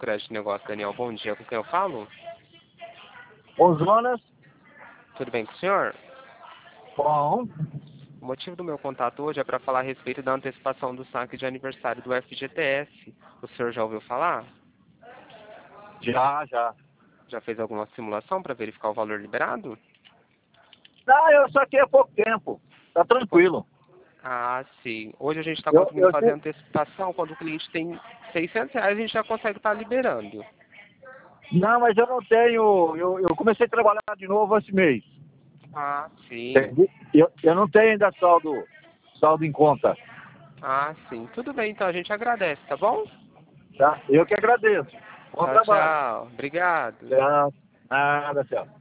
Crédito Negócio, Daniel. Bom dia, com quem eu falo? Ô, Jonas, Tudo bem com o senhor? bom, O motivo do meu contato hoje é para falar a respeito da antecipação do saque de aniversário do FGTS. O senhor já ouviu falar? já. Já fez alguma simulação para verificar o valor liberado? Não, eu saquei há pouco tempo, tá tranquilo. Ah, sim. Hoje a gente está Eu, conseguindo eu, fazer te- antecipação. Quando o cliente tem R$ 600, a gente já consegue estar liberando. não, mas eu não tenho, eu comecei a trabalhar de novo esse mês. Ah, sim. Entendi? Eu não tenho ainda saldo em conta, Ah, sim. Tudo bem, então a gente agradece, tá bom? tá? Eu que agradeço. Bom Tchau, trabalho. tchau. Obrigado. Tchau. Nada, tchau.